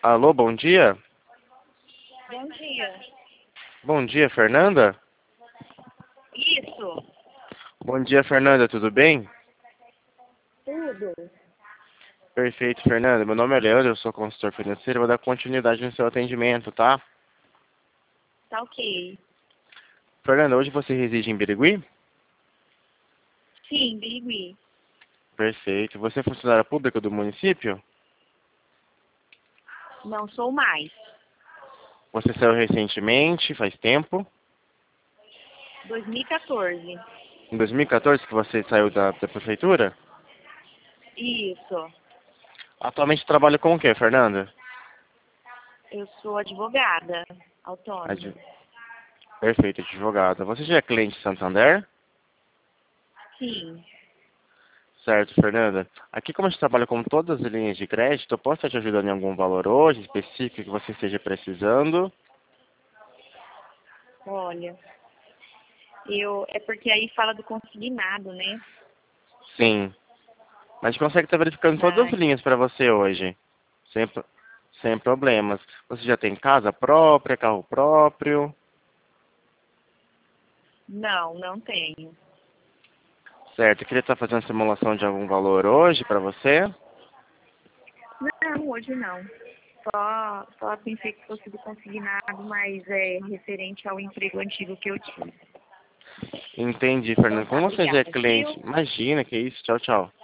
Alô, bom dia? Bom dia. Bom dia, Fernanda? Isso, Bom dia, Fernanda, tudo bem? tudo. Perfeito, Fernanda. Meu nome é Leandro, eu sou consultor financeiro, vou dar continuidade no seu atendimento, tá? Tá ok. Fernanda, hoje você reside em Birigui? Sim, Birigui. Perfeito. Você é funcionária pública do município? Não sou mais. Você saiu recentemente, faz tempo? 2014. Em 2014 que você saiu da prefeitura? Isso. Atualmente trabalha com o quê, Fernanda? Eu sou advogada autônoma. Ad... Perfeito, advogada. Você já é cliente Santander? Sim. Certo, Fernanda. Aqui, como a gente trabalha com todas as linhas de crédito, eu posso estar te ajudando em algum valor hoje, específico, que você esteja precisando? Olha, é porque aí fala do consignado, né? Sim. Mas a gente consegue estar verificando todas as Mas linhas para você hoje, sem, sem problemas. Você já tem casa própria, carro próprio? não tenho. Certo. Eu queria estar fazendo simulação de algum valor hoje para você? Não, hoje não. Só pensei que fosse do consignado, mas é referente ao emprego antigo que eu tive. Entendi, Então Fernanda. tá, Como você já é obrigada, cliente, viu? imagina que isso. Tchau, tchau.